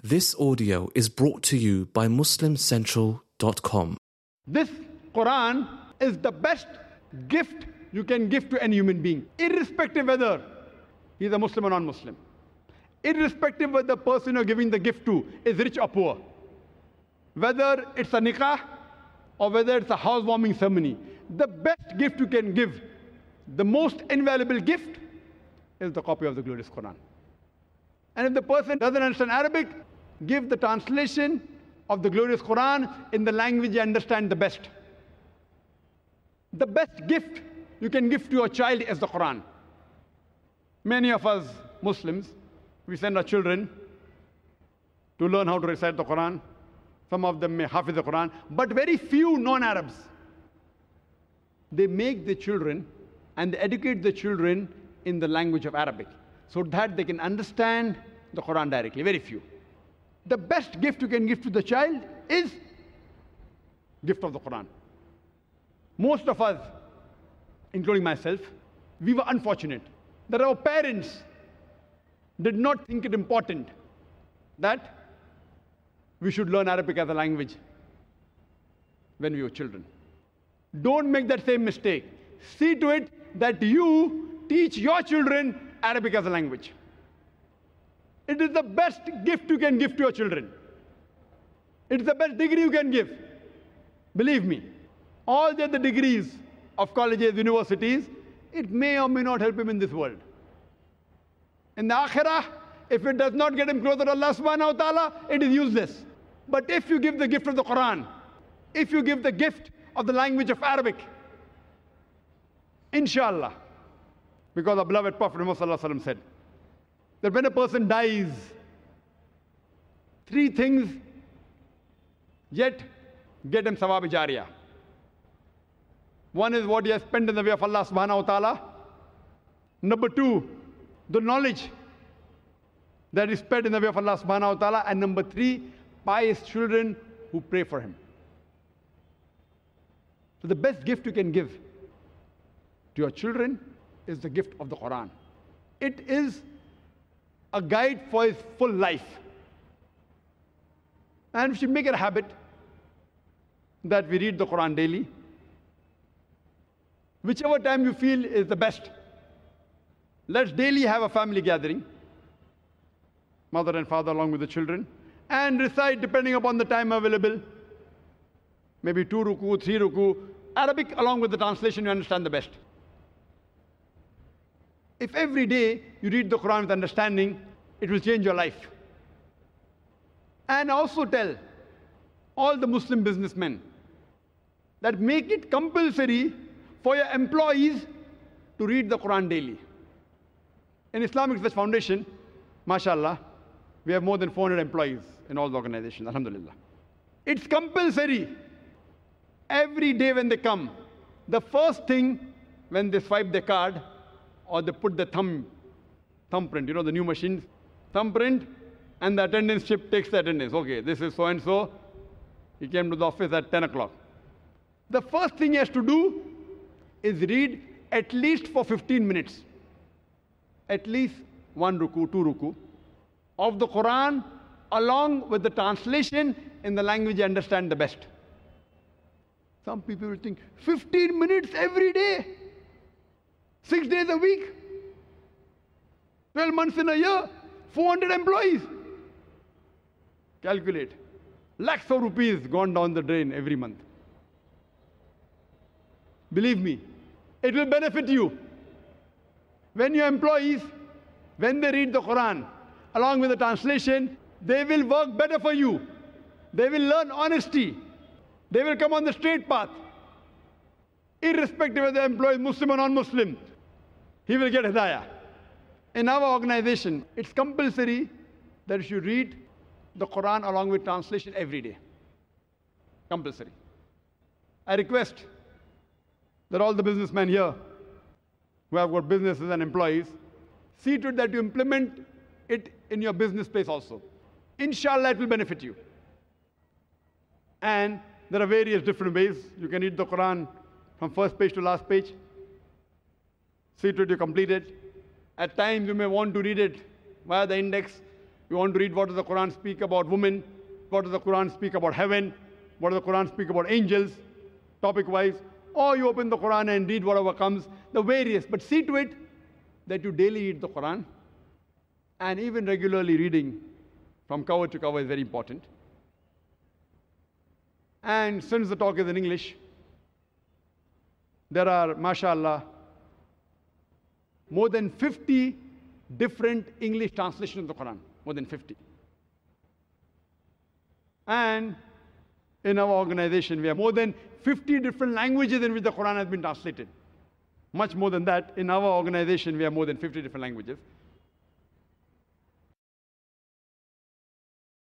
This audio is brought to you by MuslimCentral.com. This Quran is the best gift you can give to any human being, irrespective whether he is a Muslim or non-Muslim, irrespective whether the person you're giving the gift to is rich or poor, whether it's a nikah or whether it's a housewarming ceremony. The best gift you can give, the most invaluable gift, is the copy of the glorious Quran. And if the person doesn't understand Arabic, give the translation of the glorious Quran in the language you understand the best. The best gift you can give to your child is the Quran. Many of us Muslims, we send our children to learn how to recite the Quran. Some of them may hafiz the Quran, but very few non-Arabs. They make the children and they educate the children in the language of Arabic so that they can understand the Quran directly. Very few. The best gift you can give to the child is gift of the Quran. Most of us, including myself, we were unfortunate that our parents did not think it important that we should learn Arabic as a language when we were children. Don't make that same mistake. See to it that you teach your children Arabic as a language. It is the best gift you can give to your children. It is the best degree you can give. Believe me, all the other degrees of colleges, universities, it may or may not help him in this world. In the Akhirah, if it does not get him closer to Allah subhanahu wa ta'ala, it is useless. But if you give the gift of the Quran, if you give the gift of the language of Arabic, inshallah, because our beloved Prophet Muhammad said that when a person dies, three things yet get him sawab jariyah. One is what he has spent in the way of Allah subhanahu wa ta'ala. Number two, the knowledge that is spent in the way of Allah subhanahu wa ta'ala. And number three, pious children who pray for him. So the best gift you can give to your children is the gift of the Quran. It is a guide for his full life. And we should make it a habit that we read the Quran daily. Whichever time you feel is the best. Let's daily have a family gathering, mother and father along with the children, and recite depending upon the time available. Maybe 2 ruku, 3 ruku, Arabic along with the translation you understand the best. If every day you read the Quran with understanding, it will change your life. And also tell all the Muslim businessmen that make it compulsory for your employees to read the Quran daily. In Islamic Research Foundation, mashallah, we have more than 400 employees in all the organizations, alhamdulillah. It's compulsory. Every day when they come, the first thing when they swipe their card or they put the thumbprint, you know, the new machines, thumbprint, and the attendance chip takes the attendance. Okay, this is so-and-so. He came to the office at 10 o'clock. The first thing he has to do is read at least for 15 minutes, at least 1 ruku, 2 ruku, of the Quran along with the translation in the language you understand the best. Some people will think, 15 minutes every day, 6 days a week, 12 months in a year, 400 employees. Calculate. Lakhs of rupees gone down the drain every month. Believe me, it will benefit you. When your employees, when they read the Quran, along with the translation, they will work better for you. They will learn honesty. They will come on the straight path. Irrespective of the employee, Muslim or non-Muslim, he will get hidayah. In our organization, it's compulsory that you should read the Quran along with translation every day. Compulsory. I request that all the businessmen here who have got businesses and employees, see to it that you implement it in your business space also. Inshallah, it will benefit you. And there are various different ways. You can read the Quran from first page to last page. See to it you complete it. At times you may want to read it via the index. You want to read what does the Quran speak about women, what does the Quran speak about heaven, what does the Quran speak about angels, topic-wise, or you open the Quran and read whatever comes, the various. But see to it that you daily read the Quran, and even regularly reading from cover to cover is very important. And since the talk is in English, there are, mashallah, more than 50 different English translations of the Quran, more than 50. And in our organization, we have more than 50 different languages in which the Quran has been translated. Much more than that, in our organization, we have more than 50 different languages.